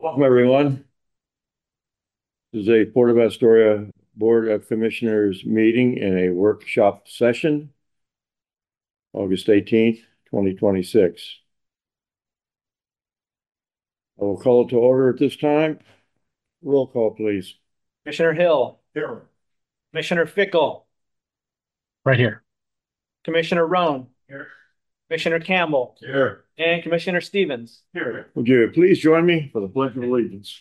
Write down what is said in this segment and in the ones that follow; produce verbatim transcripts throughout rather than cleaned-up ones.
Welcome, everyone. This is a Port of Astoria Board of Commissioners meeting and a workshop session, August eighteenth, twenty twenty-six. I will call it to order at this time. Roll call, please. Commissioner Hill. Here. Commissioner Fickle. Right here. Commissioner Roan. Here. Commissioner Campbell. Here. And Commissioner Stevens. Here. Would you please join me for the Pledge of Allegiance?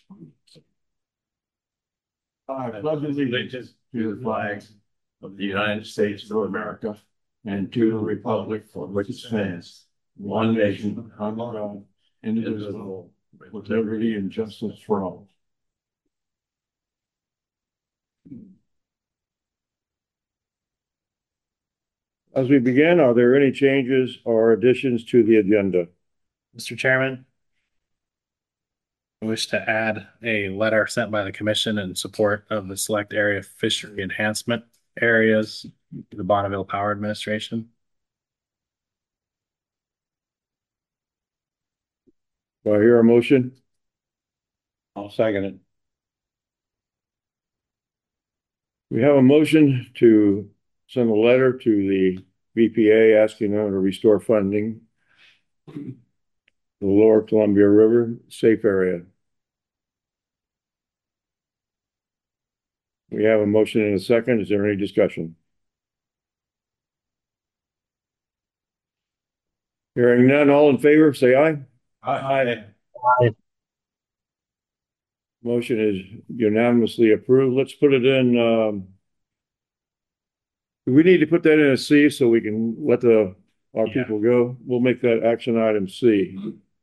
I pledge allegiance to the flag of the United States of America and to the republic for which it stands, one nation, under God, indivisible, with liberty and justice for all. As we begin, are there any changes or additions to the agenda? Mister Chairman, I wish to add a letter sent by the commission in support of the select area fishery enhancement areas to the Bonneville Power Administration. Do I hear a motion? I'll second it. We have a motion to send a letter to the B P A asking them to restore funding to the Lower Columbia River safe area. We have a motion and a second. Is there any discussion? Hearing none, all in favor, say aye. Aye. Aye. Motion is unanimously approved. Let's put it in, um, we need to put that in a C so we can let the, our Yeah. people go. We'll make that action item C.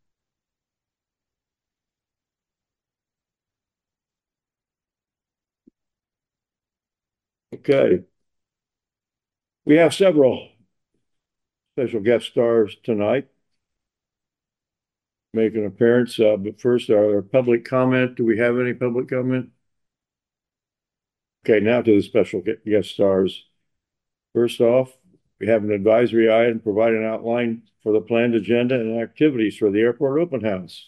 Okay. We have several special guest stars tonight make an appearance. Uh, but first, our public comment. Do we have any public comment? Okay, now to the special guest stars. First off, we have an advisory item provide an outline for the planned agenda and activities for the airport open house.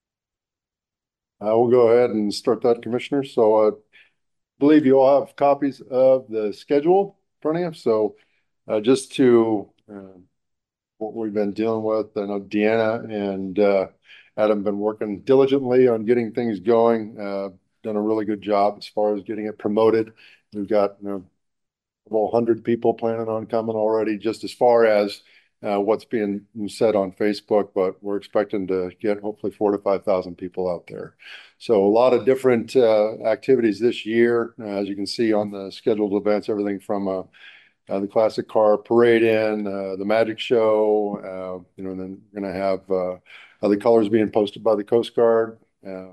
I will go ahead and start that, Commissioner. So I believe you all have copies of the schedule in front of you. So uh, just to uh, what we've been dealing with, I know Deanna and uh, Adam have been working diligently on getting things going, uh, done a really good job as far as getting it promoted. We've got you know, several hundred people planning on coming already, just as far as uh, what's being said on Facebook, but we're expecting to get hopefully four to five thousand people out there. So a lot of different uh, activities this year, uh, as you can see on the scheduled events, everything from uh, uh, the classic car parade in, uh, the magic show, uh, you know, and then we're going to have uh, other colors being posted by the Coast Guard. Uh,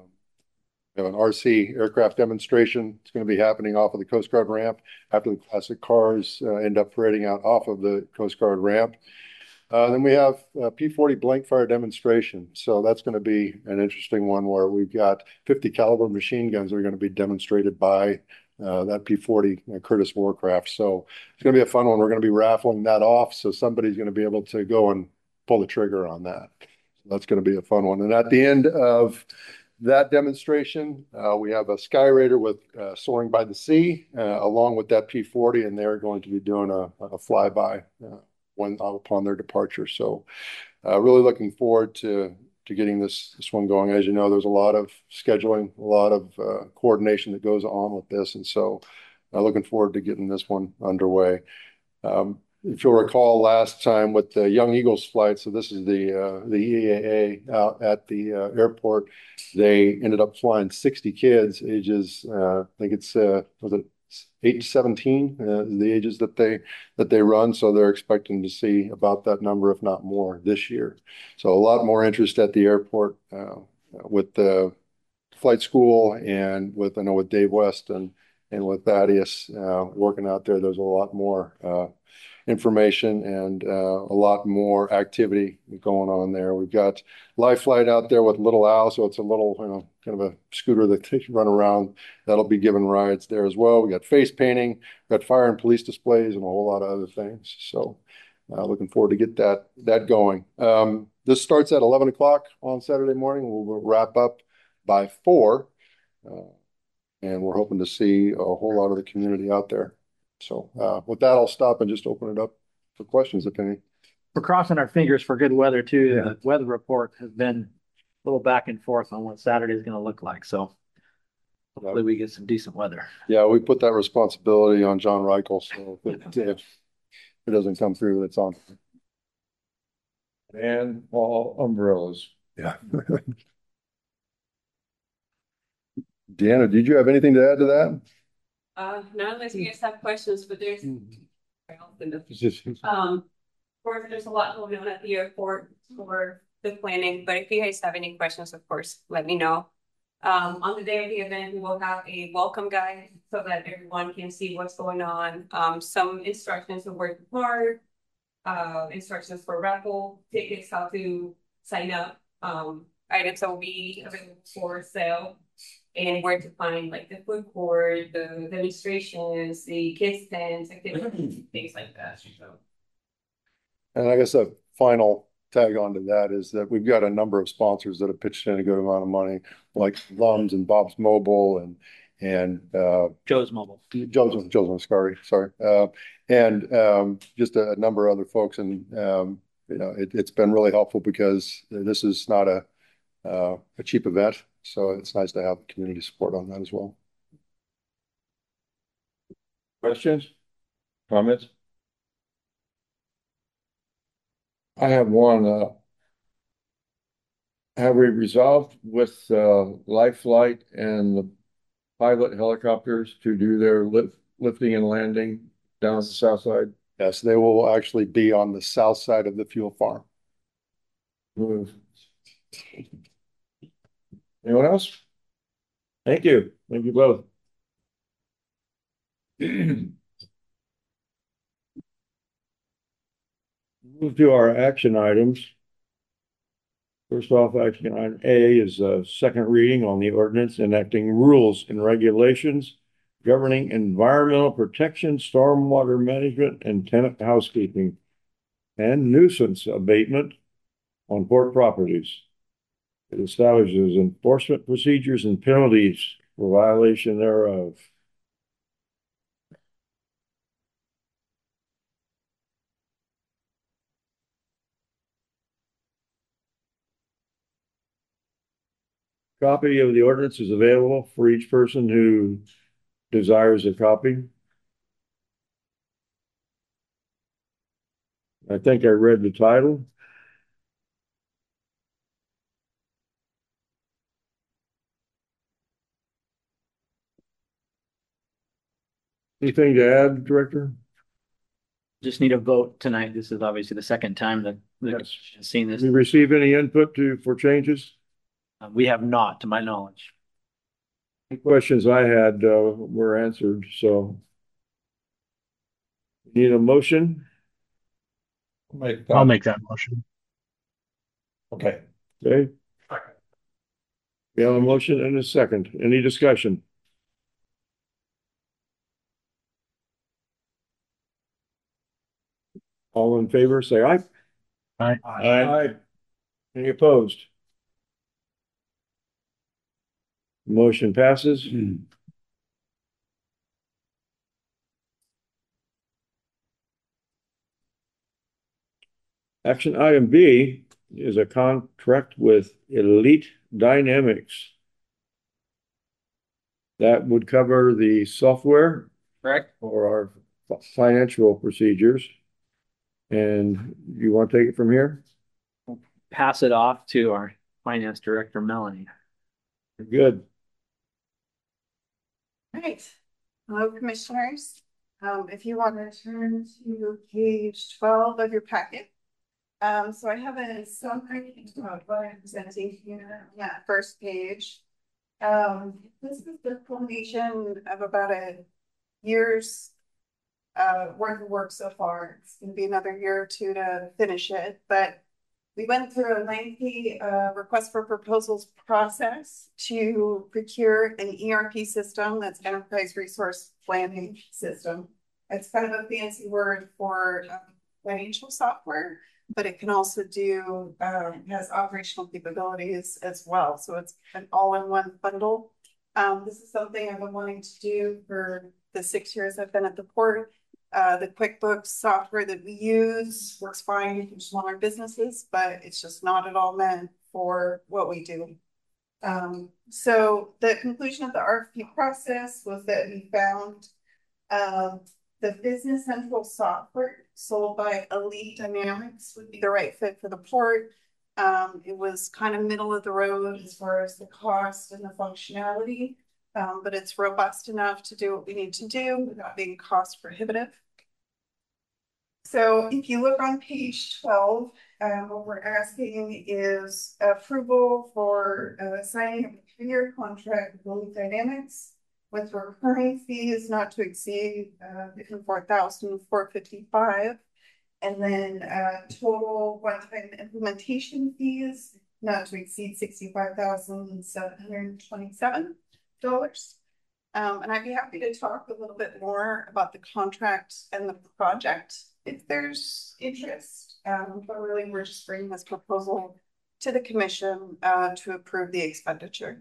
We have an R C aircraft demonstration. It's going to be happening off of the Coast Guard ramp after the classic cars uh, end up parading out off of the Coast Guard ramp. Uh, then we have a P forty blank fire demonstration. So that's going to be an interesting one where we've got fifty caliber machine guns that are going to be demonstrated by uh, that P forty uh, Curtiss Warcraft. So it's going to be a fun one. We're going to be raffling that off. So somebody's going to be able to go and pull the trigger on that. So that's going to be a fun one. And at the end of that demonstration, uh, we have a Sky Raider with uh, Soaring by the Sea, uh, along with that P forty, and they're going to be doing a, a flyby uh, when upon their departure. So, uh, really looking forward to to getting this this one going. As you know, there's a lot of scheduling, a lot of uh, coordination that goes on with this, and so uh, looking forward to getting this one underway. Um, If you'll recall last time with the Young Eagles flight, so this is the uh, the E A A out at the uh, airport, they ended up flying sixty kids, ages uh, I think it's uh, was it eight to seventeen, uh, the ages that they that they run. So they're expecting to see about that number, if not more, this year. So a lot more interest at the airport uh, with the flight school and with I know with Dave West and and with Thaddeus uh, working out there. There's a lot more. Uh, information and uh, a lot more activity going on there. We've got Life Flight out there with Little Al, so it's a little, you know, kind of a scooter that they run around. That'll be giving rides there as well. We got face painting, we got fire and police displays, and a whole lot of other things. So, uh, looking forward to get that that going. Um, this starts at eleven o'clock on Saturday morning. We'll wrap up by four. Uh, and we're hoping to see a whole lot of the community out there. So uh, with that, I'll stop and just open it up for questions, if any. We're crossing our fingers for good weather too. Yeah. The weather report has been a little back and forth on what Saturday is going to look like. So hopefully we get some decent weather. Yeah, we put that responsibility on John Reichel. So if, if it doesn't come through, it's on. And all umbrellas. Yeah. Deanna, did you have anything to add to that? Uh, not unless you guys have questions, but there's, It's just- um, of course, there's a lot going on at the airport for the planning, but if you guys have any questions, of course, let me know. Um, on the day of the event, we will have a welcome guide so that everyone can see what's going on. Um, some instructions of where to park, uh, instructions for raffle tickets, how to sign up, um, items that will be available for sale, and where to find like the food court, the demonstrations, the kids tents, activities, things like that. And I guess a final tag on to that is that we've got a number of sponsors that have pitched in a good amount of money, like Lums and Bob's Mobile and and uh, Joe's Mobile. Joe's Joe's Muscari, sorry, uh, and um, just a, a number of other folks. And um, you know, it, it's been really helpful because this is not a uh, a cheap event, so it's nice to have community support on that as well. Questions? Comments? I have one. Uh, have we resolved with uh, Life Flight and the pilot helicopters to do their lift, lifting and landing down the south side? Yes, they will actually be on the south side of the fuel farm. Move. Anyone else? Thank you. Thank you both. Move to our action items. First off, action item A is a second reading on the ordinance enacting rules and regulations governing environmental protection, stormwater management, and tenant housekeeping, and nuisance abatement on port properties. It establishes enforcement procedures and penalties for violation thereof. Copy of the ordinance is available for each person who desires a copy. I think I read the title. Anything to add, Director? Just need a vote tonight. This is obviously the second time that the Yes. commission has seen this. Did we receive any input to for changes? Uh, We have not, to my knowledge. The questions I had uh, were answered, so. Need a motion? Make I'll make that motion. Okay. Okay. We have a motion and a second. Any discussion? All in favor, say aye. Aye. Aye. Any opposed? Motion passes. Action item B is a contract with Elite Dynamics. That would cover the software Correct. for our financial procedures. And you want to take it from here? Pass it off to our finance director, Melanie. Good. All right. Hello, commissioners. Um, if you want to turn to page twelve of your packet. Um, so I have a summary of what I'm presenting here on that first page. Um, this is the culmination of about a year's uh, worth of work so far. It's going to be another year or two to finish it, but we went through a lengthy uh, request for proposals process to procure an E R P system that's Enterprise Resource Planning System. It's kind of a fancy word for um, financial software. but it can also do, um, has operational capabilities as well. So it's an all-in-one bundle. Um, this is something I've been wanting to do for the six years I've been at the port. Uh, the QuickBooks software that we use works fine for smaller businesses, but it's just not at all meant for what we do. Um, so the conclusion of the R F P process was that we found um, the Business Central software sold by Elite Dynamics would be the right fit for the port. Um, it was kind of middle of the road as far as the cost and the functionality, um, but it's robust enough to do what we need to do without being cost prohibitive. So if you look on page twelve, um, what we're asking is approval for uh, signing a three-year contract with Elite Dynamics with recurring fees not to exceed uh, fifty-four thousand four hundred fifty-five, and then uh, total one-time implementation fees not to exceed sixty-five thousand seven hundred twenty-seven dollars. Um, and I'd be happy to talk a little bit more about the contract and the project if there's interest. Um, but really, we're just bringing this proposal to the commission uh, to approve the expenditure.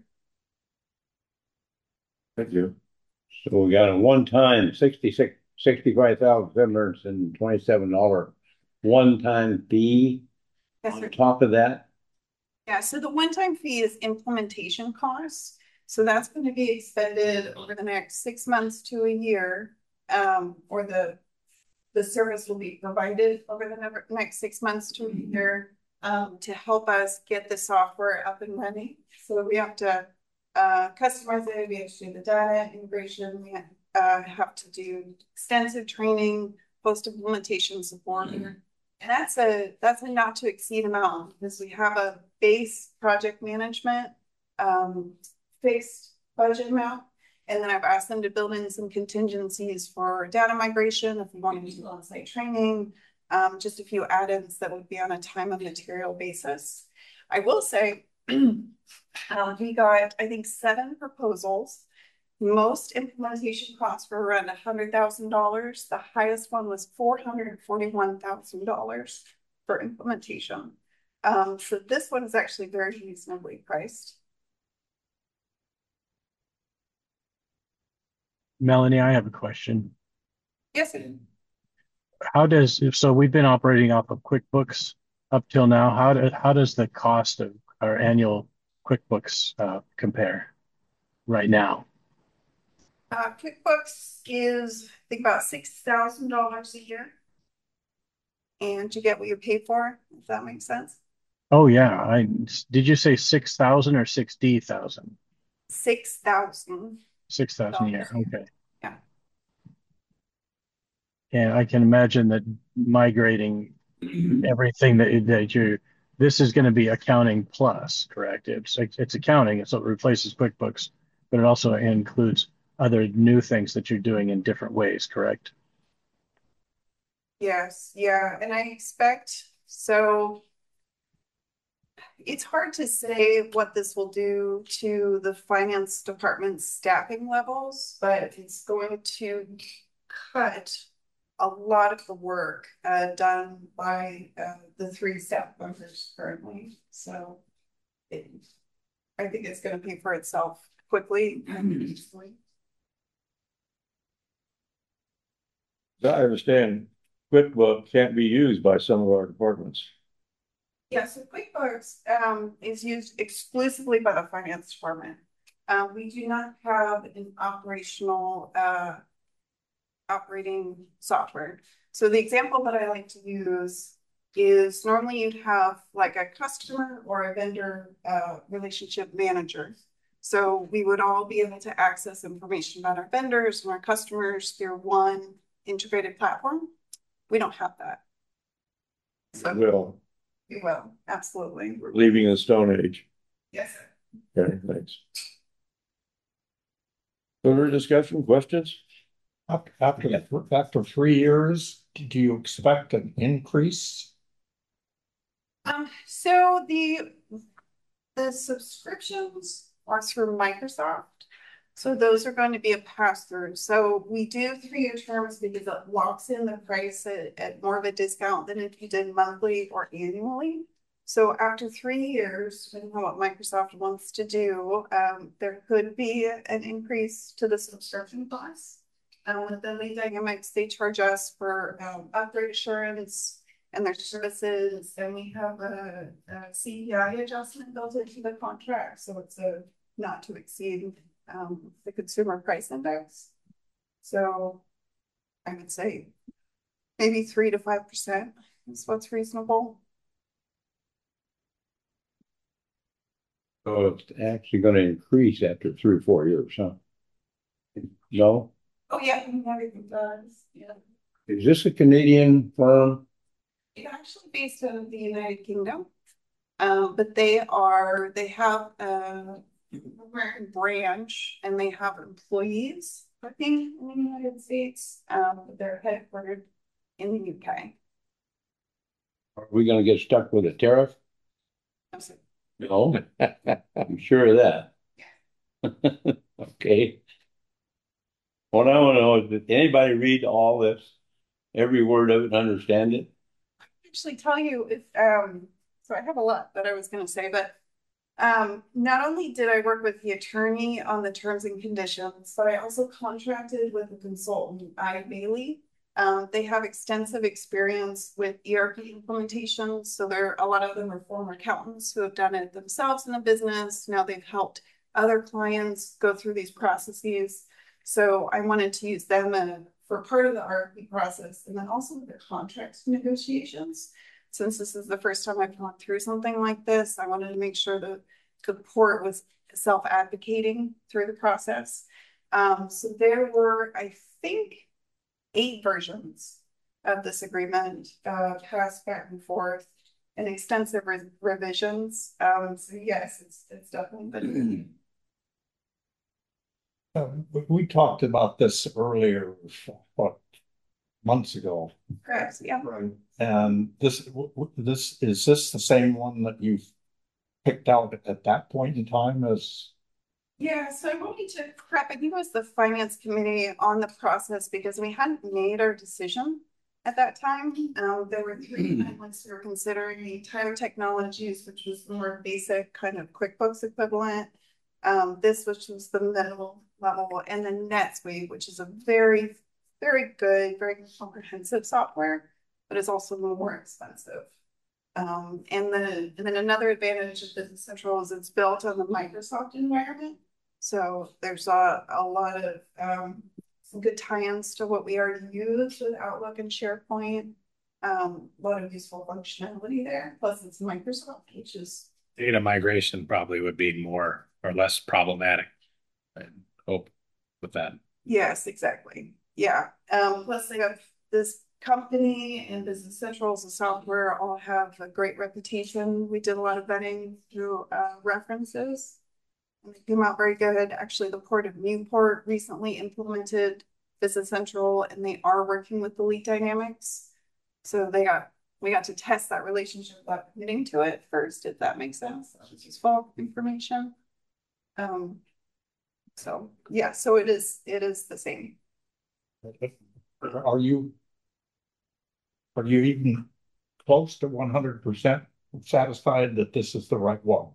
Thank you. So we got a one-time sixty-six, sixty-five thousand seven hundred and twenty-seven dollar one-time fee Yes, on sir. top of that. Yeah, so the one-time fee is implementation costs. So that's going to be expended over the next six months to a year, um, or the the service will be provided over the next six months to a year um, to help us get the software up and running. So we have to uh, customize it, we have to do the data integration, we uh, have to do extensive training, post-implementation support. Mm-hmm. And that's a that's a not to exceed amount because we have a base project management um, fixed budget amount. And then I've asked them to build in some contingencies for data migration if we want to do on-site training, um, just a few add-ins that would be on a time and material basis. I will say um, we got, I think, seven proposals. Most implementation costs were around one hundred thousand dollars. The highest one was four hundred forty-one thousand dollars for implementation. Um, so this one is actually very reasonably priced. Melanie, I have a question. Yes. How does, so we've been operating off of QuickBooks up till now. How do, how does the cost of our annual QuickBooks uh, compare right now? Uh, QuickBooks is, I think, about six thousand dollars a year. And you get what you pay for, if that makes sense. Oh, yeah. I did you say six thousand or sixty thousand? six thousand. six thousand a year. Okay. Yeah. And I can imagine that migrating everything that, that you, this is going to be accounting plus, correct? It's it's accounting, so it replaces QuickBooks, but it also includes other new things that you're doing in different ways, correct? Yes, yeah, and I expect, so it's hard to say what this will do to the finance department's staffing levels, but it's going to cut a lot of the work uh, done by uh, the three staff members currently. So it, I think it's going to pay for itself quickly and easily. I understand QuickBooks can't be used by some of our departments. Yeah, so QuickBooks um, is used exclusively by the finance department. Uh, we do not have an operational uh, operating software. So the example that I like to use is normally you'd have like a customer or a vendor uh, relationship manager. So we would all be able to access information about our vendors and our customers through one integrated platform. We don't have that. So We will. We will, absolutely. We're leaving the Stone Age. Yes. Okay, thanks. Further discussion, questions? After, after, after three years, do you expect an increase? Um, so the, the subscriptions are through Microsoft. So those are going to be a pass through. So we do three-year terms because it locks in the price at, at more of a discount than if you did monthly or annually. So after three years, depending on what Microsoft wants to do, um, there could be an increase to the subscription costs. Um, with the Lead Dynamics, they charge us for um, upgrade assurance and their services, and we have a, a C P I adjustment built into the contract, so it's a not to exceed um, the consumer price index. So I would say maybe three to five percent is what's reasonable. So it's actually gonna increase after three or four years, huh? No? Oh, yeah, everything does, yeah. Is this a Canadian firm? It's actually based out of the United Kingdom. Um, but they are, they have a American branch and they have employees working in the United States. Um, but they're headquartered in the U K. Are we gonna get stuck with a tariff? I'm sorry. No, I'm sure of that. Okay. What I wanna know is, did anybody read all this? Every word of it, and understand it? Actually tell you if, um, so I have a lot that I was gonna say, but um, not only did I work with the attorney on the terms and conditions, but I also contracted with a consultant, I Bailey. Um, they have extensive experience with E R P implementations. So there, a lot of them are former accountants who have done it themselves in the business. Now they've helped other clients go through these processes. So I wanted to use them uh, for part of the R F P process and then also the contract negotiations. Since this is the first time I've gone through something like this, I wanted to make sure that the port was self-advocating through the process. Um, so there were, I think, eight versions of this agreement, uh, passed back and forth, and extensive re revisions. Um, so yes, it's it's definitely been. Uh, we- we talked about this earlier, what, months ago. Correct, yeah. Right. And this, w- w- this, is this the same one that you've picked out at that point in time as? Yeah, so I wanted to prep, I think it was the finance committee on the process because we hadn't made our decision at that time. Um, there were three amendments we were considering: Tyler Technologies, which was more basic kind of QuickBooks equivalent. Um, this, which was the middle level, and then NetSuite, which is a very, very good, very comprehensive software, but is also more expensive. Um, and then, and then another advantage of Business Central is it's built on the Microsoft environment. So there's a, a lot of um, some good tie-ins to what we already use with Outlook and SharePoint. Um, a lot of useful functionality there. Plus it's Microsoft, which is Data migration probably would be more or less problematic. I hope with that. yes, exactly. Yeah. Um, plus they have this company and Business Central as a software all have a great reputation. We did a lot of vetting through uh, references. And they came out very good. Actually, the Port of Newport recently implemented Business Central and they are working with the Lead Dynamics. So they got, we got to test that relationship without committing to it first, if that makes sense. That was useful information. Um, so yeah, so it is, it is the same. Are you? Are you even close to one hundred percent satisfied that this is the right one?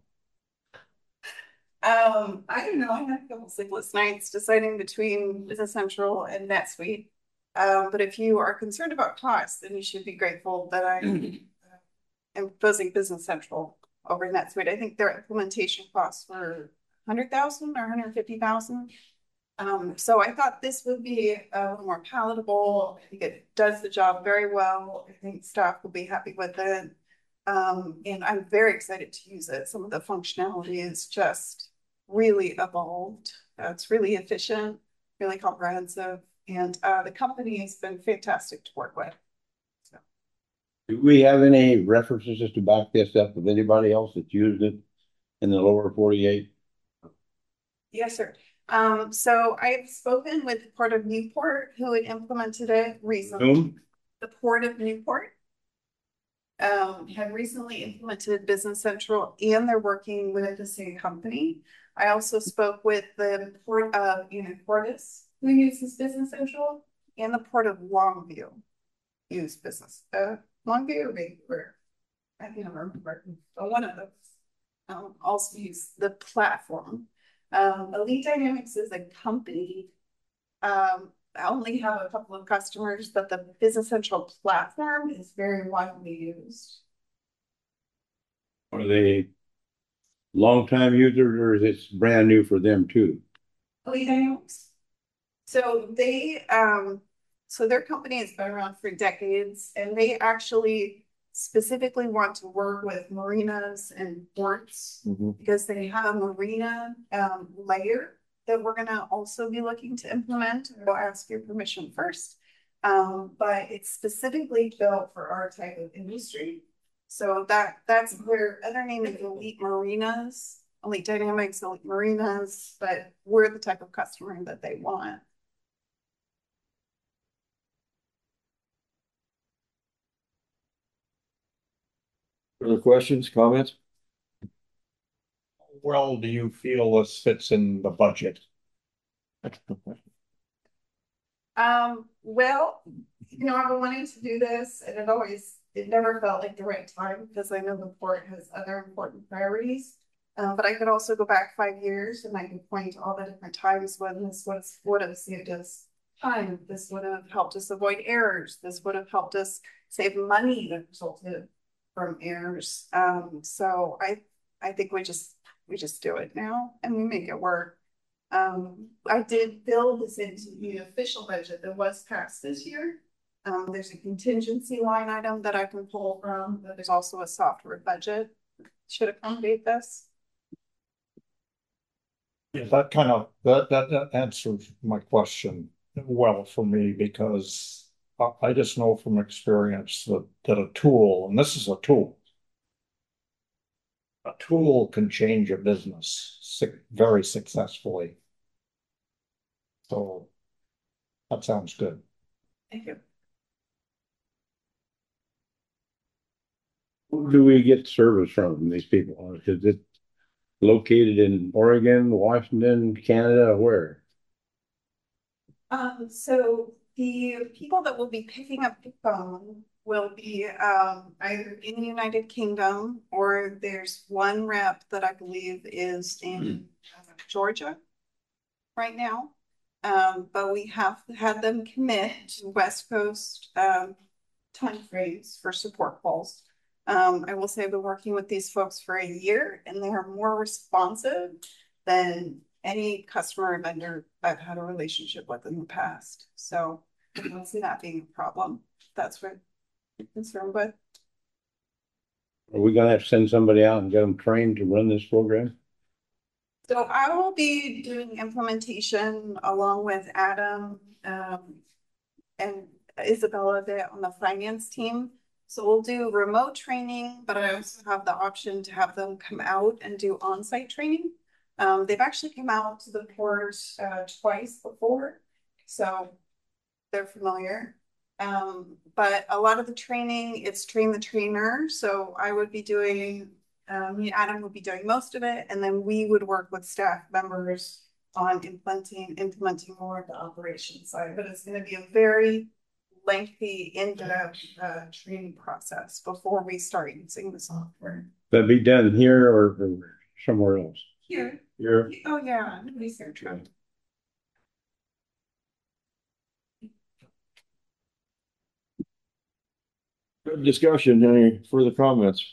Um, I don't know. I had a couple sleepless nights deciding between Business Central and NetSuite. Um, but if you are concerned about costs, then you should be grateful that I am proposing Business Central over NetSuite. I think their implementation costs were one hundred thousand or one hundred fifty thousand. Um, so I thought this would be a little more palatable. I think it does the job very well. I think staff will be happy with it. Um, and I'm very excited to use it. Some of the functionality is just really evolved. Uh, it's really efficient, really comprehensive, and uh, the company has been fantastic to work with. So. Do we have any references to back this up with anybody else that's used it in the lower forty-eight? Yes, sir. Um, so I've spoken with the Port of Newport, who had implemented it recently. Whom? The Port of Newport. um, had recently implemented Business Central and they're working with the same company. I also spoke with the Port of Anacortes, who uses Business Central, and the Port of Longview use business, uh, Longview or Vancouver. I can't remember, but one of those um, also use the platform. Um, Elite Dynamics is a company. Um, I only have a couple of customers, but the Business Central platform is very widely used. Are they longtime users or is it brand new for them too? Elite Dynamics. So they, um, so their company has been around for decades, and they actually specifically want to work with marinas and ports Mhm. because they have a marina um, layer that we're gonna also be looking to implement. We'll ask your permission first. Um, but it's specifically built for our type of industry. So that that's their other name is Elite Marinas, Elite Dynamics, Elite Marinas, but we're the type of customer that they want. Further questions, comments? Well, do you feel this fits in the budget? Um, well, you know, I've been wanting to do this and it always, it never felt like the right time because I know the port has other important priorities. Um, but I could also go back five years and I could point to all the different times when this was, would have saved us time. This would have helped us avoid errors. This would have helped us save money that resulted from errors. Um, so I, I think we just, we just do it now and we make it work. Um, I did build this into the official budget that was passed this year. Um, there's a contingency line item that I can pull from, but there's also a software budget. Should accommodate this. Yeah, that kind of, that, that, that answers my question well for me because I, I just know from experience that, that a tool, and this is a tool, a tool can change a business su- very successfully. So that sounds good. Thank you. Who do we get service from, these people? Is it located in Oregon, Washington, Canada, where? Um, so the people that will be picking up the phone will be um, either in the United Kingdom or there's one rep that I believe is in uh, Georgia right now. Um, but we have had them commit to West Coast um, timeframes for support calls. Um, I will say I've been working with these folks for a year and they are more responsive than any customer or vendor I've had a relationship with in the past. So I don't see that being a problem. That's what I'm concerned with. Are we gonna have to send somebody out and get them trained to run this program? So I will be doing implementation along with Adam um, and Isabella a bit on the finance team. So we'll do remote training, but I also have the option to have them come out and do on-site training. Um, they've actually come out to the port uh, twice before, so they're familiar. Um, but a lot of the training, it's train the trainer. So I would be doing, um, me and Adam would be doing most of it, and then we would work with staff members on implementing implementing more of the operations side. But it's going to be a very lengthy, in-depth uh, training process before we start using the software. That be done here or, or somewhere else? Here. Here. Oh yeah, nobody's there trying. Good discussion. Any further comments?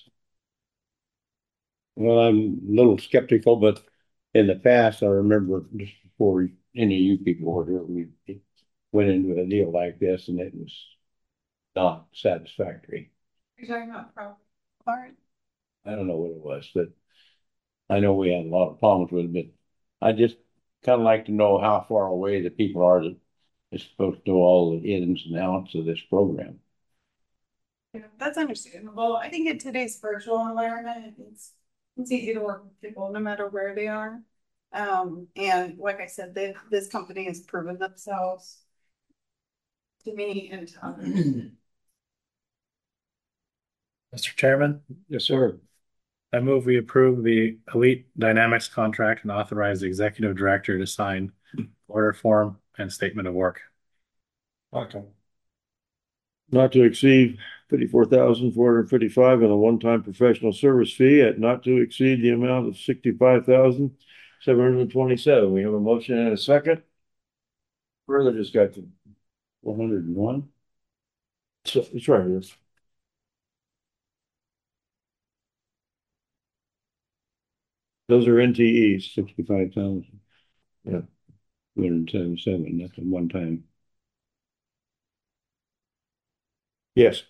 Well, I'm a little skeptical, but in the past, I remember just before any of you people were here, we went into a deal like this and it was not satisfactory. You're talking about problem. All right. I don't know what it was, but I know we had a lot of problems with it, but I just kind of like to know how far away the people are that is supposed to know all the ins and outs of this program. Yeah, that's understandable. I think in today's virtual environment, it's it's easy to work with people no matter where they are. Um, and like I said, they, this company has proven themselves to me and to others. Mister Chairman, Yes, sir. I move we approve the Elite Dynamics contract and authorize the executive director to sign order form and statement of work. Okay. Not to exceed fifty-four thousand four hundred fifty-five and a one-time professional service fee at not to exceed the amount of sixty-five thousand seven hundred twenty-seven. We have a motion and a second. Further discussion. One hundred and one. So it's right here. Those are N T Es. Sixty-five thousand. Yeah. Two hundred and seventy-seven, that's a one-time. Yes.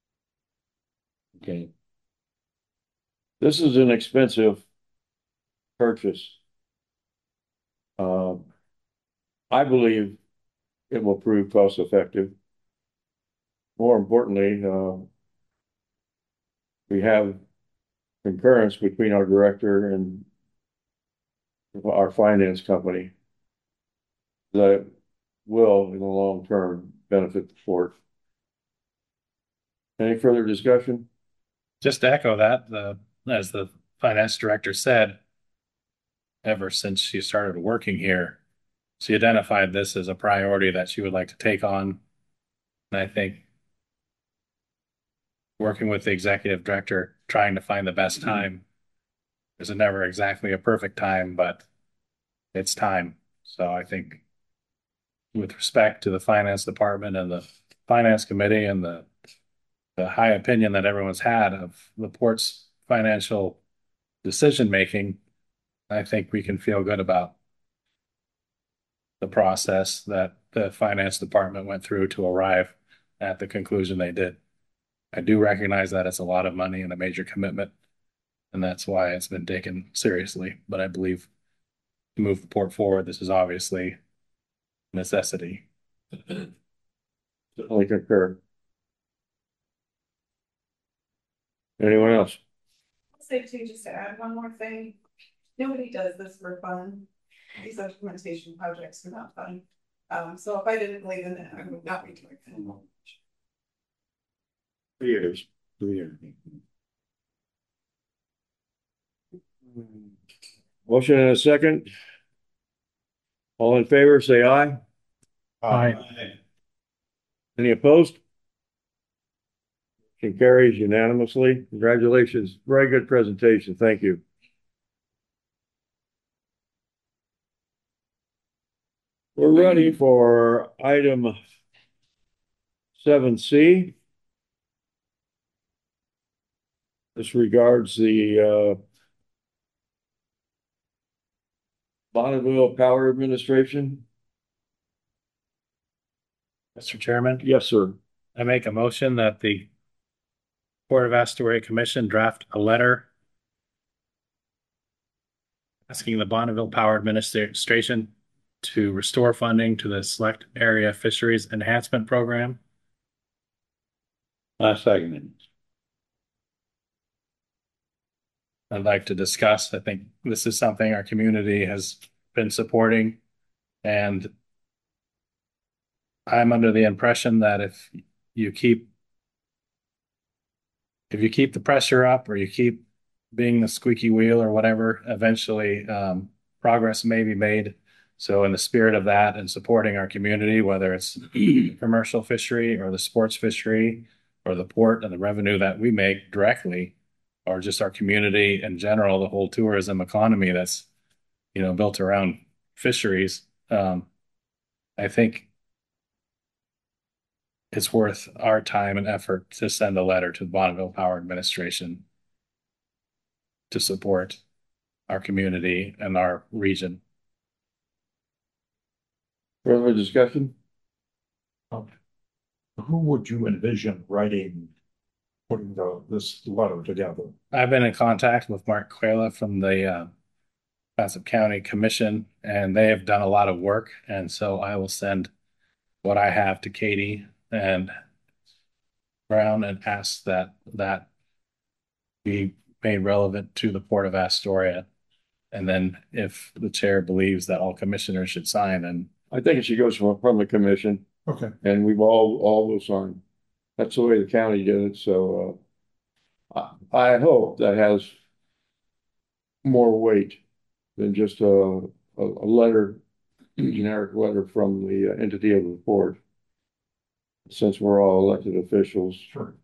Okay. This is an expensive purchase. Um, I believe it will prove cost effective. More importantly, uh, we have concurrence between our director and our finance company that will, in the long term, benefit the port. Any further discussion? Just to echo that, the, as the finance director said, ever since she started working here, she identified this as a priority that she would like to take on. And I think working with the executive director, trying to find the best time, there's never exactly a perfect time, but it's time. So I think with respect to the finance department and the finance committee and the the high opinion that everyone's had of the port's financial decision making, I think we can feel good about the process that the finance department went through to arrive at the conclusion they did. I do recognize that it's a lot of money and a major commitment, and that's why it's been taken seriously. But I believe to move the port forward, this is obviously a necessity. Certainly concur. Anyone else? I'll say too, just to add one more thing, nobody does this for fun. These implementation projects are not fun. Um, so if I didn't believe in it, I would not be doing it. Three years. Three years. Motion and a second. All in favor, say aye. Aye. Any opposed? Motion carries unanimously. Congratulations. Very good presentation. Thank you. We're ready for item seven C. This regards the uh, Bonneville Power Administration. Mister Chairman, Yes, sir. I make a motion that the Port of Astoria Commission draft a letter asking the Bonneville Power Administration to restore funding to the Select Area Fisheries Enhancement Program. I second it. I'd like to discuss. I think this is something our community has been supporting, and I'm under the impression that if you keep if you keep the pressure up or you keep being the squeaky wheel or whatever, eventually um, progress may be made. So in the spirit of that and supporting our community, whether it's commercial fishery or the sports fishery or the port and the revenue that we make directly, or just our community in general, the whole tourism economy that's, you know, built around fisheries, um, I think it's worth our time and effort to send a letter to the Bonneville Power Administration to support our community and our region. Further discussion? Who would you envision writing, putting the, this letter together? I've been in contact with Mark Quayla from the uh, Bassett County Commission, and they have done a lot of work. And so I will send what I have to Katie and Brown and ask that that be made relevant to the Port of Astoria. And then if the chair believes that all commissioners should sign, then I think it should go from, from the commission, Okay. and we've all, all will sign. That's the way the county did it, so, I, I hope that has more weight than just a, a, a letter, generic letter from the entity of the board. Since we're all elected officials. Sure.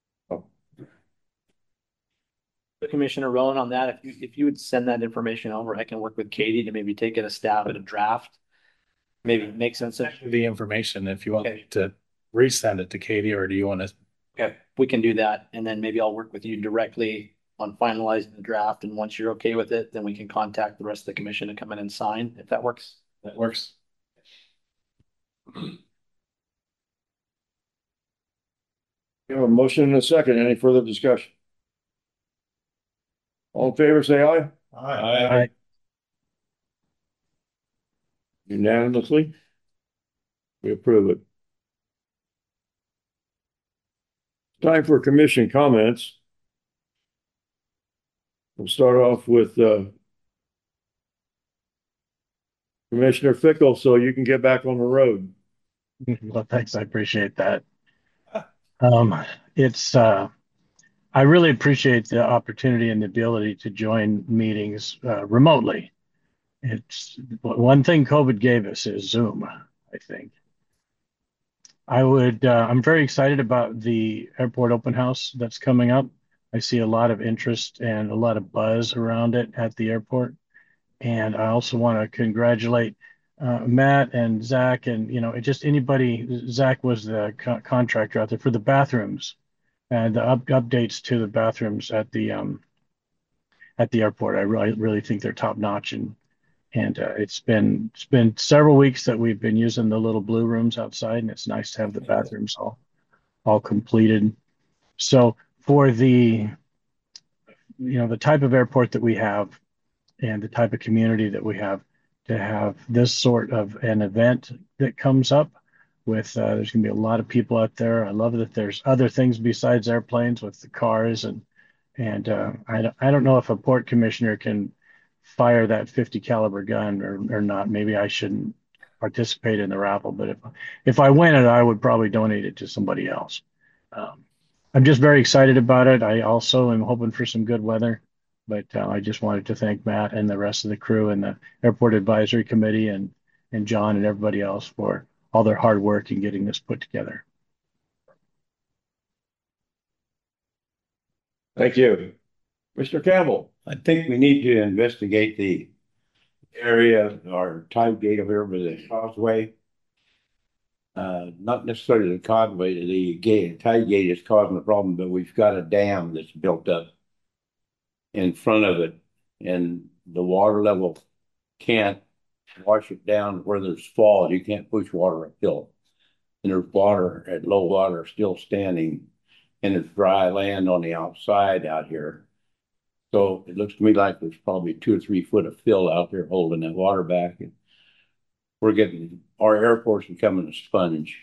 Commissioner Rowan, on that, if you, if you would send that information over, I can work with Katie to maybe take it a stab at a draft. Maybe make sense of. The information, if you want Okay. me to resend it to Katie, or do you want to? Okay, we can do that, and then maybe I'll work with you directly on finalizing the draft, and once you're okay with it, then we can contact the rest of the commission to come in and sign, if that works. That works. We have a motion and a second. Any further discussion? All in favor, say aye. Aye. Unanimously. We approve it. Time for commission comments. We'll start off with uh, Commissioner Fickle, so you can get back on the road. Well, thanks. I appreciate that. Um, it's, uh, I really appreciate the opportunity and the ability to join meetings uh, remotely. It's one thing COVID gave us is Zoom, I think. I would, uh, I'm very excited about the airport open house that's coming up. I see a lot of interest and a lot of buzz around it at the airport. And I also want to congratulate uh, Matt and Zach and, you know, just anybody. Zach was the co contractor out there for the bathrooms and the up updates to the bathrooms at the um, at the airport. I really, really think they're top notch. And and uh, it's been it's been several weeks that we've been using the little blue rooms outside, and it's nice to have the bathrooms all all completed. So for the you know the type of airport that we have and the type of community that we have, to have this sort of an event that comes up with uh, there's going to be a lot of people out there. I love that there's other things besides airplanes with the cars, and and uh, I, I don't know if a port commissioner can fire that fifty caliber gun or, or not. Maybe I shouldn't participate in the raffle, but if if I win it, I would probably donate it to somebody else. Um, I'm just very excited about it. I also am hoping for some good weather. But uh, I just wanted to thank Matt and the rest of the crew and the Airport Advisory Committee and, and John and everybody else for all their hard work in getting this put together. Thank you. Mister Campbell. I think we need to investigate the area or tide gate over here with the causeway. Uh, not necessarily the causeway, the gate, tide gate is causing the problem, but we've got a dam that's built up in front of it, and the water level can't wash it down where there's falls. You can't push water uphill. And there's water at low water still standing, and it's dry land on the outside out here. So it looks to me like there's probably two or three foot of fill out there holding that water back. And we're getting, our airport's becoming a sponge.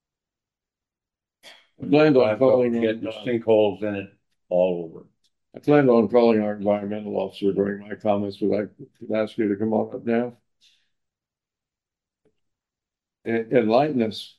I planned on calling Getting on, uh, sinkholes in it all over. I planned on calling our environmental officer during my comments, but I could ask you to come on up now. En- Enlighten us.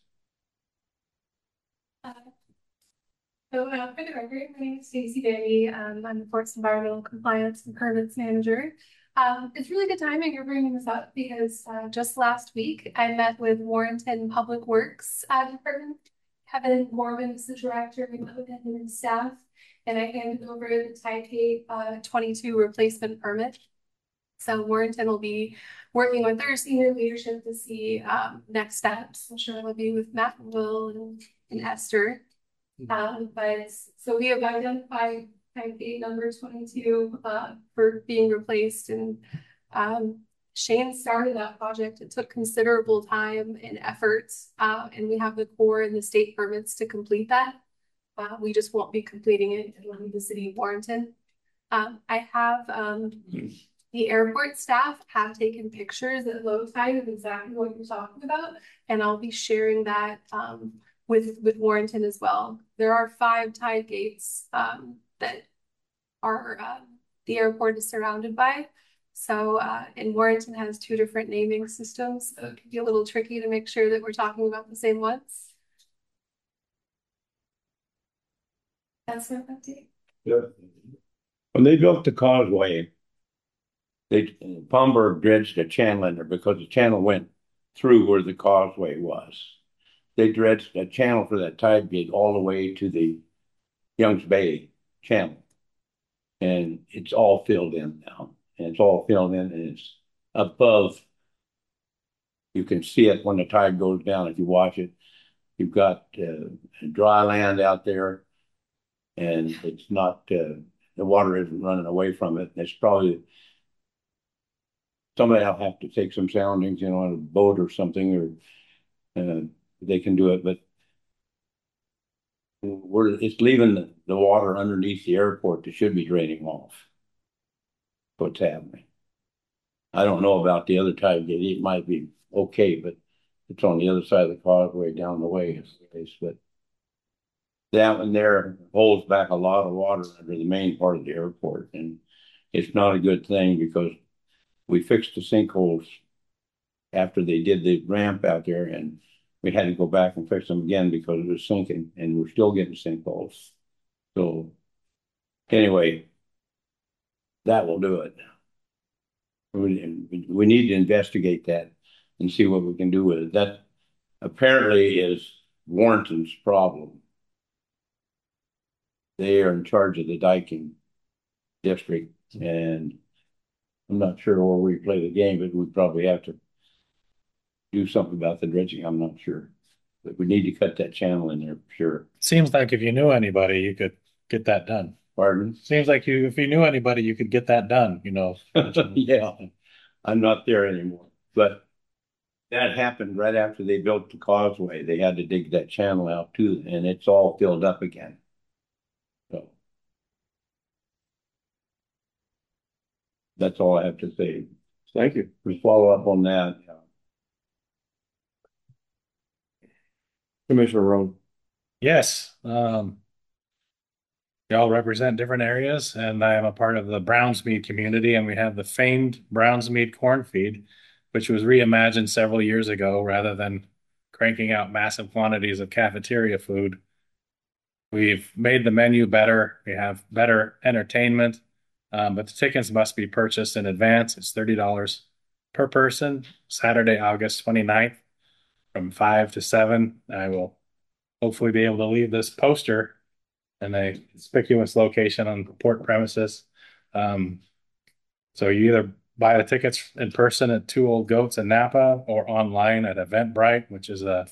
Uh, So uh, for the record, my name is Stacey Day. Um, I'm the Port's Environmental Compliance and Permits Manager. Um, it's really good timing you're bringing this up because uh, just last week I met with Warrenton Public Works uh, Department. Kevin Morgan is the director. We met with him and his staff, and I handed over the Tide Gate uh, twenty-two replacement permit. So Warrenton will be working with their senior leadership to see um, next steps. I'm sure it'll be with Matt and Will and, and Esther. Um, but so we have identified Tide Gate number twenty-two uh, for being replaced, and um, Shane started that project. It took considerable time and efforts, uh, and we have the core and the state permits to complete that. Uh, we just won't be completing it in the city of Warrenton. Um, I have um, the airport staff have taken pictures at low tide of exactly what you're talking about, and I'll be sharing that um, with with Warrenton as well. There are five tide gates um, that are uh, the airport is surrounded by. So, uh, and Warrenton has two different naming systems, so it can be a little tricky to make sure that we're talking about the same ones. That's my update. When they built the causeway, they, Palmberg dredged a channel in there because the channel went through where the causeway was. They dredged a channel for that tide gate all the way to the Youngs Bay channel. And it's all filled in now. And it's all filled in and it's above. You can see it when the tide goes down if you watch it. You've got uh, dry land out there, and it's not, uh, the water isn't running away from it. It's probably, somebody will have to take some soundings, you know, on a boat or something, or uh, they can do it, but we're, it's leaving the, the water underneath the airport that should be draining off. What's happening. I don't know about the other tide gate. It might be okay, but it's on the other side of the causeway down the way. But that one there holds back a lot of water under the main part of the airport. And it's not a good thing because we fixed the sinkholes after they did the ramp out there, and we had to go back and fix them again because it was sinking, and we're still getting sinkholes. So anyway, that will do it. We, we need to investigate that and see what we can do with it. That apparently is Warrenton's problem. They are in charge of the diking district, and I'm not sure where we play the game, but we probably have to do something about the dredging. I'm not sure, but we need to cut that channel in there for sure. Seems like if you knew anybody, you could get that done. Pardon? Seems like you, if you knew anybody, you could get that done, you know. Yeah, I'm not there anymore, but that happened right after they built the causeway. They had to dig that channel out too, and it's all filled up again. So that's all I have to say. Thank you. We follow up on that. Commissioner Roan. Yes, um, y'all represent different areas, and I am a part of the Brownsmead community, and we have the famed Brownsmead corn feed, which was reimagined several years ago rather than cranking out massive quantities of cafeteria food. We've made the menu better. We have better entertainment, um, but the tickets must be purchased in advance. It's thirty dollars per person, Saturday, August twenty-ninth from five to seven. I will hopefully be able to leave this poster in a conspicuous location on port premises. Um, so you either buy the tickets in person at Two Old Goats in Napa or online at Eventbrite, which is a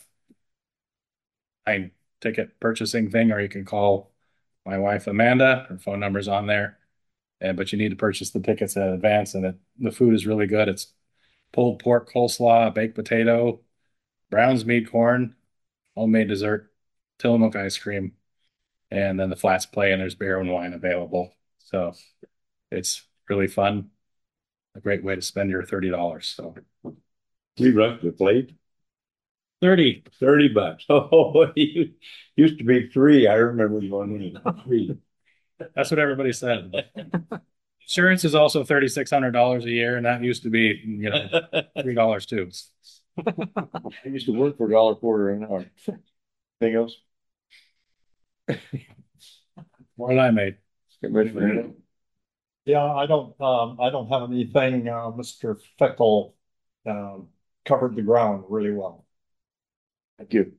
I ticket purchasing thing, or you can call my wife Amanda. Her phone number's on there. And but you need to purchase the tickets in advance, and it, the food is really good. It's pulled pork coleslaw, baked potato, Brownsmead corn, homemade dessert, Tillamook ice cream, and then the flats play, and there's beer and wine available. So it's really fun. A great way to spend your thirty dollars. So We rushed the plate. thirty. thirty bucks. Oh, it used to be three. I remember going in three. That's what everybody said. Insurance is also thirty-six hundred dollars a year, and that used to be, you know, three dollars too. I used to work for a dollar quarter an hour. Anything else? More than I made. Commissioner? Yeah, I don't, um, I don't have anything, uh, Mister Fickle, um, covered the ground really well. Thank you.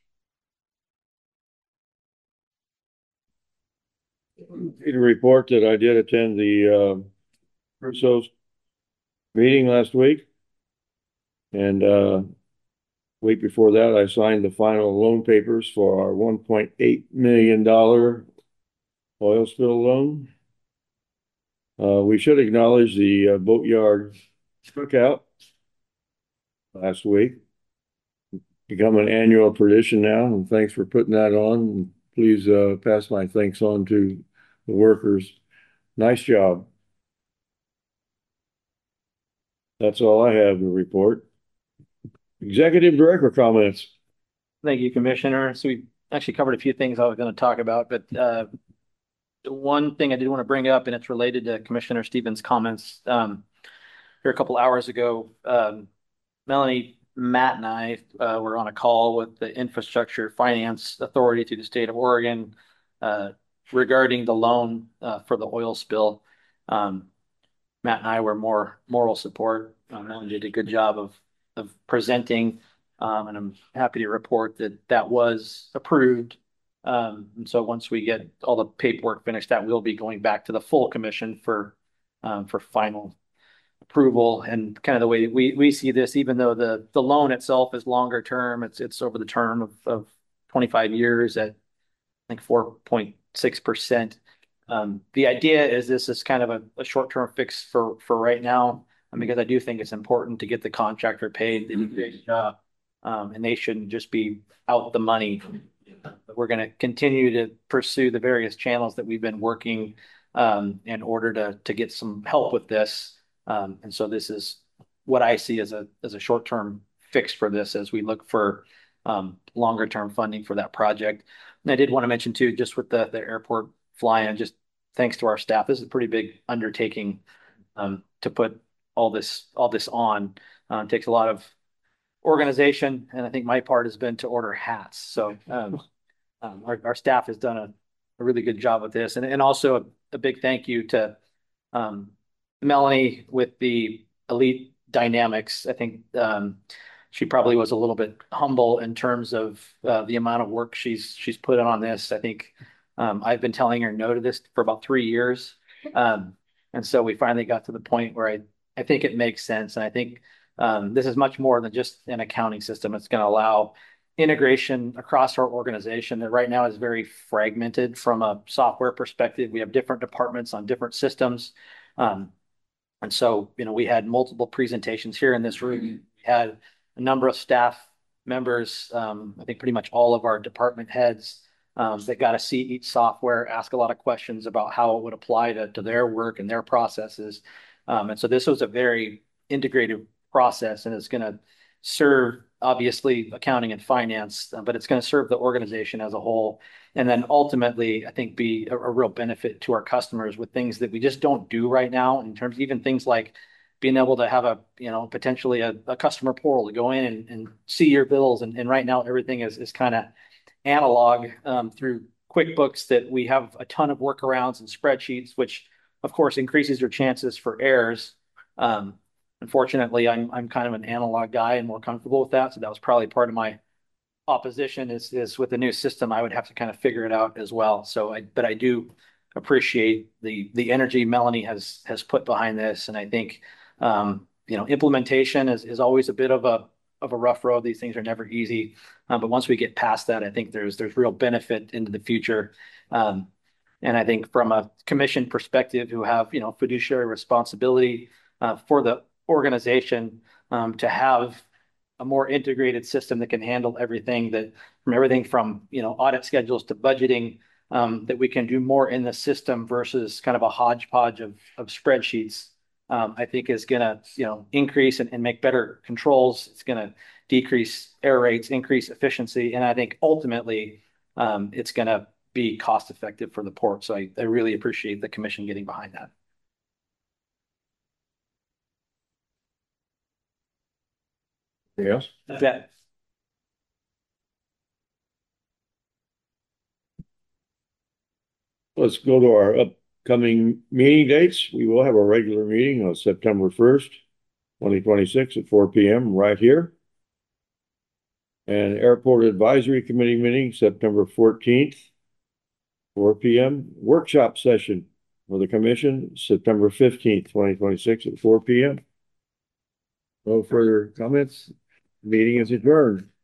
Need to report that I did attend the, uh, Russo's meeting last week. And, uh, week before that, I signed the final loan papers for our one point eight million dollar oil spill loan. Uh, we should acknowledge the uh, boatyard cookout last week. Become an annual tradition now, and thanks for putting that on. Please uh, pass my thanks on to the workers. Nice job. That's all I have to report. Executive Director comments. Thank you, Commissioner. So we actually covered a few things I was going to talk about, but uh, the one thing I did want to bring up, and it's related to Commissioner Stevens' comments um, here a couple hours ago. Um, Melanie, Matt, and I uh, were on a call with the Infrastructure Finance Authority through the state of Oregon, uh, regarding the loan uh, for the oil spill, um, Matt and I were more moral support. Um, Melanie did a good job of of presenting, um, and I'm happy to report that that was approved. Um, and so once we get all the paperwork finished, that will be going back to the full commission for um, for final approval. And kind of the way we we see this, even though the the loan itself is longer term, it's it's over the term of of twenty-five years at I think four point six percent. Um, the idea is this is kind of a, a short-term fix for for right now, um, because I do think it's important to get the contractor paid. They do a great job, um, and they shouldn't just be out the money. But we're going to continue to pursue the various channels that we've been working um, in order to to get some help with this. Um, and so this is what I see as a as a short-term fix for this as we look for um, longer-term funding for that project. And I did want to mention too, just with the the airport fly-in, just thanks to our staff, this is a pretty big undertaking um, to put all this all this on. Uh, it takes a lot of organization, and I think my part has been to order hats. So um, um, our our staff has done a, a really good job with this, and and also a, a big thank you to um, Melanie with the Elite Dynamics. I think um, she probably was a little bit humble in terms of uh, the amount of work she's she's put on this. I think um, I've been telling her no to this for about three years, um, and so we finally got to the point where I I think it makes sense, and I think um, this is much more than just an accounting system. It's going to allow integration across our organization that right now is very fragmented from a software perspective. We have different departments on different systems. Um, and so, you know, we had multiple presentations here in this room. We had a number of staff members, um, I think pretty much all of our department heads um, that got to see each software, ask a lot of questions about how it would apply to, to their work and their processes. Um, and so this was a very integrated process, and it's going to serve obviously accounting and finance, uh, but it's going to serve the organization as a whole. And then ultimately, I think be a, a real benefit to our customers with things that we just don't do right now in terms of even things like being able to have a, you know, potentially a, a customer portal to go in and, and see your bills. And, and right now everything is, is kind of analog um, through QuickBooks, that we have a ton of workarounds and spreadsheets, which of course increases your chances for errors. Um, Unfortunately, I'm I'm kind of an analog guy and more comfortable with that. So that was probably part of my opposition is is with the new system. I would have to kind of figure it out as well. So I but I do appreciate the the energy Melanie has has put behind this. And I think um, you know, implementation is is always a bit of a of a rough road. These things are never easy. Um, but once we get past that, I think there's there's real benefit into the future. Um, and I think from a commission perspective, who have, you know, fiduciary responsibility uh, for the organization, um, to have a more integrated system that can handle everything, that from everything from, you know, audit schedules to budgeting, um, that we can do more in the system versus kind of a hodgepodge of, of spreadsheets, um, I think is going to, you know, increase and, and make better controls. It's going to decrease error rates, increase efficiency. And I think ultimately um, it's going to be cost effective for the port. So I, I really appreciate the commission getting behind that. Yes. Yeah. Let's go to our upcoming meeting dates. We will have a regular meeting on September first, twenty twenty-six at four P M right here. And Airport Advisory Committee meeting, September fourteenth, four P M Workshop session for the commission, September fifteenth, twenty twenty-six at four P M No further comments. Meeting is adjourned.